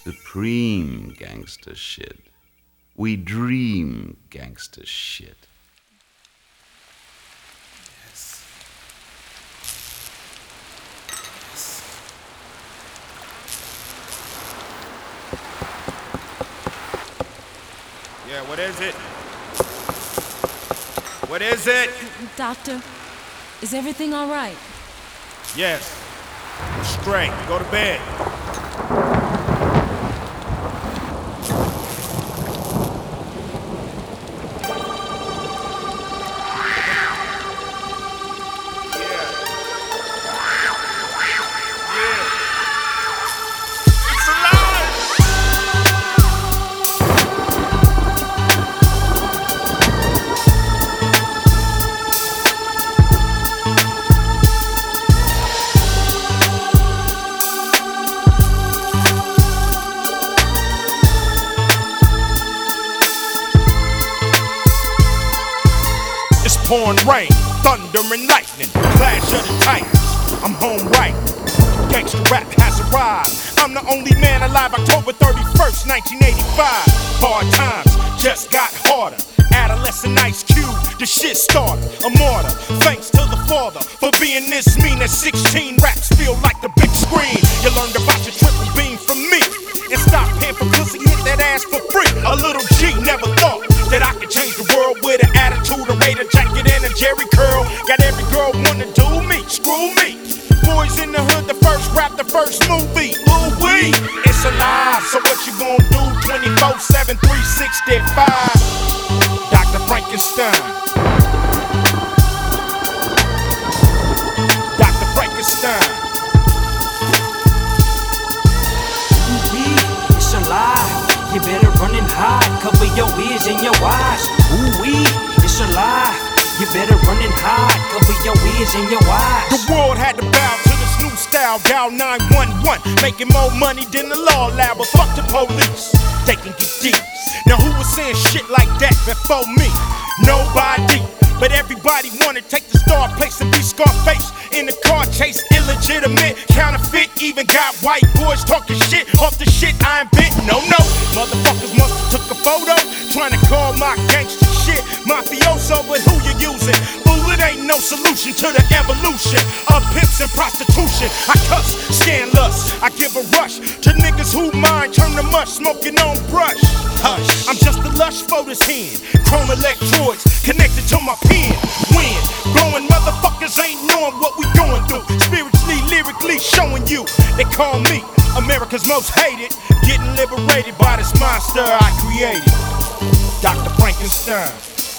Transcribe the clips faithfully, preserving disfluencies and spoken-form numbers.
supreme gangster shit. We dream gangster shit. Yes. Yes. Yeah, what is it? What is it? Doctor, is everything all right? Yes. I'm straight. Go to bed. Pouring rain, thunder and lightning, clash of the titans. I'm home right. Gangsta rap has arrived. I'm the only man alive. October thirty-first, nineteen eighty-five. Hard times just got harder. Adolescent Ice Cube, the shit started. A martyr, thanks to the father for being this mean. At sixteen, raps feel like the big screen. You learned about your triple beam from me. And stop paying for pussy, hit that ass for free. A little G never thought that I could change the world with an attitude, a Raider jacket, and a Jerry curl. Got every girl wanna do me, screw me. Boys in the hood, the first rap, the first movie. Ooh wee, it's a lie. So what you gonna do? twenty-four seven, three sixty-five. Doctor Frankenstein. Doctor Frankenstein. Ooh wee, it's a lie. You better run and hide, cover your ears and your eyes. Ooh wee, it's a lie. You better run and hide, cover your ears and your eyes. The world had to bow to this new style, dial nine one one, making more money than the law allowed. But fuck the police, they can get deep. Now who was saying shit like that before me? Nobody. But everybody wanna take the star place and be Scarface in the car chase. Illegitimate, counterfeit, even got white boys talking shit off the shit I invent. No, no, motherfuckers musta took a photo trying to call my gangster shit mafioso, but who you using? Fool, it ain't no solution to the evolution of pimps and prostitution. I cuss, scan lust, I give a rush to niggas who mind turn to mush, smoking on brush. Hush, I'm just a lush for this hand. Chrome electrodes connected to my pen. When blowing motherfuckers ain't knowing what we going through. Spiritually, lyrically showing you. They call me America's most hated. Getting liberated by this monster I created. Doctor Frankenstein.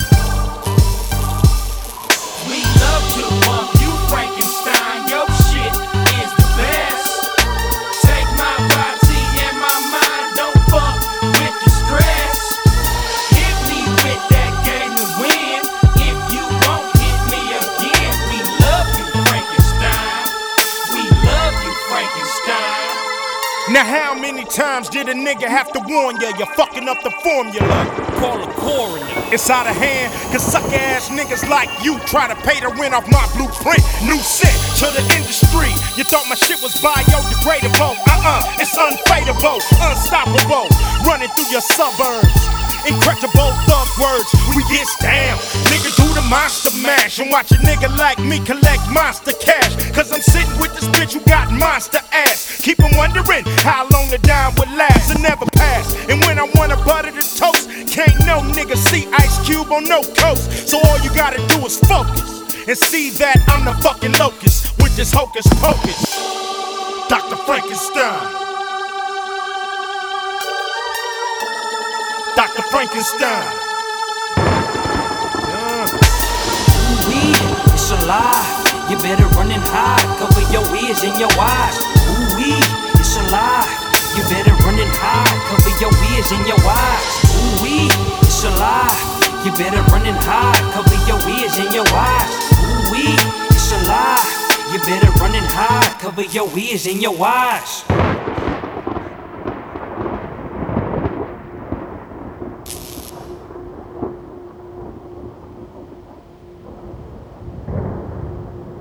We love to bump you, Frankenstein. Your shit is the best. Take my body and my mind, don't fuck with the stress. Hit me with that game to win. If you won't hit me again, we love you, Frankenstein. We love you, Frankenstein. Now how many times did a nigga have to warn ya? You're fucking up the formula. Call a coroner. It's out of hand, cause sucker ass niggas like you try to pay the rent off my blueprint. New set to the industry. You thought my shit was biodegradable. Uh-uh, it's unfadable, unstoppable. Running through your suburbs. Incredible thug words, we get down. Nigga do the monster mash and watch a nigga like me collect monster cash. Cause I'm sitting with this bitch who got monster ass. Keep on wondering how long the dime would last and never pass. And when I wanna butter the toast, can't no nigga see Ice Cube on no coast. So all you gotta do is focus and see that I'm the fucking locust with this hocus pocus. Doctor Frankenstein. Doctor Frankenstein. Uh. Ooh-wee, it's a lie. You better run and hide, cover your ears and your eyes. Ooh-wee, it's a lie. You better run and hide, cover your ears and your eyes. Ooh-wee, it's a lie. You better run and hide, cover your ears and your eyes. Ooh-wee, it's a lie. You better run and hide, cover your ears and your eyes.